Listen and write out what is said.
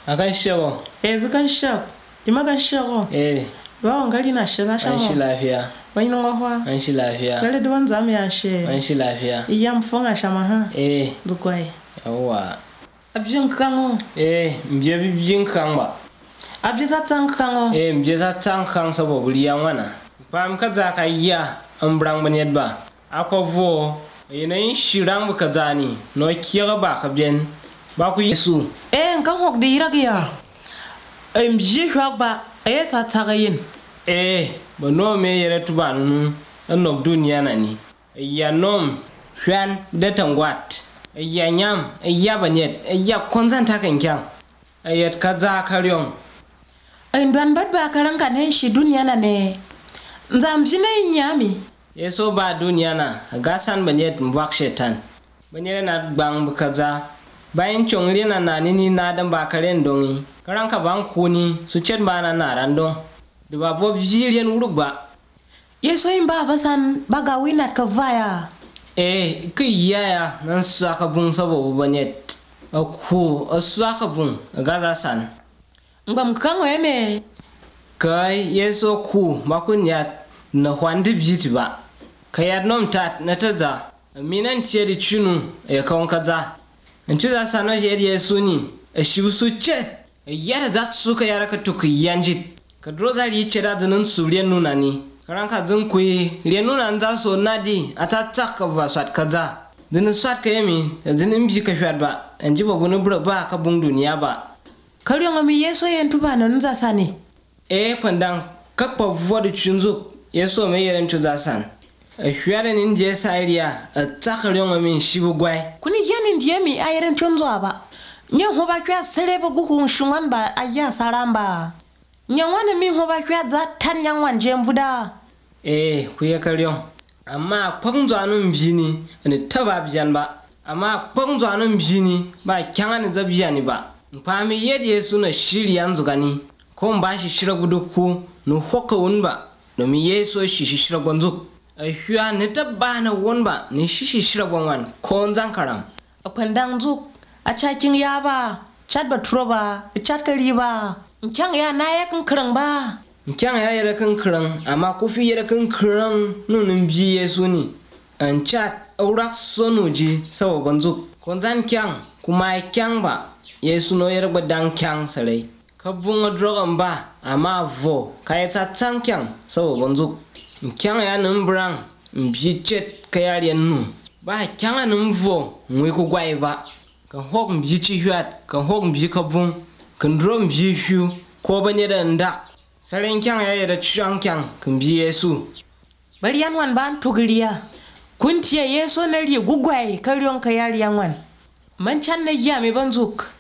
Akan shago. Zikan shag. Imagan shago. Ba ngali na shira shago. An shi lafiya. Wani ngwa. An shi lafiya. Sare da wanza mu ya she. An shi lafiya. Iyam fonga shama ha. Dukwai. Yawa. Abjin kango. Mbiye bijin kan ba. Abje za tan kango. Mbiye za tan kan saboda riyan wana. Pam ka za ka iya an brang banet ba. Akwa vo yanayin shiran ka zani no kira ba ka bien. Ba ku Yesu. Kan hok di iragiya. Mbiye hwag ba. Ta tagayin. Ba no me yere tuba nunu. Anok duniya na ni. Ya nom hwan da tangwat. Ya nyam ya banet ya konzan takan kyan. Ayat kaza karyon. Ndwan bad ba karanka ne shi duniya na ne. Nzamji na nyami. Yeso ba duniya na gasan banet mbwak shetan. Banyere na bang kaza. Bayan chongli na nini na dan ba karen dongi. Karanka bang kuni su chet ba na randong. Du ba bob jilien uruk ba. Yeso imba basan baga winat ka vaya. Ki yaya nan suaka bung sabo banet. Aku suaka bung gaza san. Ngam kango eme. Kai Yeso ku makunyat na hwandi bjiti ba. Kayat nom tat na taza. Minan tiye di chunu kawon kaza. Nchuza sano hedi Yesu ni shibusu chet. Yara za suka yara ka tuku yanjit. Ka droza li cheda zinin su liyan nuna ni. Karanka zin kuyi liyan nuna nza so nadi ata taka ba swat kaza. Zinin swat ka yemi zinin bi ka hwad ba. Nji ba bunu bura ba ka bung duniya ba. Karyo ngami Yesu yentu ba na nza sani. Pandang kakpa vodu chunzuk Yesu me yeren chuza san. Hwada ni ndiye sairia takaryo ngami shibu gwai. Kuni yani ndiye mi ayeren chunzo ba. Nyo hoba kwa sereba guku shungan ba aya saramba. Nyangwana mi hoba kwa za tan nyangwan jembuda. Kuya karyo. Amma kwangzo anu mbini ni taba biyan ba. Amma kwangzo anu mbini ba kyangani za biyani ba. Mpami yedi Yesu na shiri yanzu gani. Ko mbashi shira guduku no hoka wunba. No mi Yesu shishi shira gwanzuk. Hwa ni taba na wunba ni shishi shira gwanwan. Konzan karam. Pandang zuk. Achaking ya ba. Chat ba turo ba. Chat kari ba. Nkyang ya na ya kan kerang ba. Nkyang ya yere kan kerang. Ama kufi yere kan kerang. Nunun bi Yesu ni. Chat aurak sonuji sawa gwanzuk. Konzan kyang. Kuma kyang ba. Yesu no yere badang kyang salai. Kabunga drogan ba. Ama vo. Kaya tatang kyang sawa gwanzuk. Nkyang ya numbrang. Mbi chet kaya riyan nu. Ba kyang ya numvo. Ngwe kugwai ba. Kan hok mbi chi hwat. Kan hok mbi kabung. Kan dro mbi hyu. Ko banye da ndak. Saren kyang ya yere chuang kyang. Kan bi Yesu. Bari yan wan ban tugiriya. Kuntiya Yesu na riya gugwai karyon kaya riyan wan. Man chan na iya me banzuk.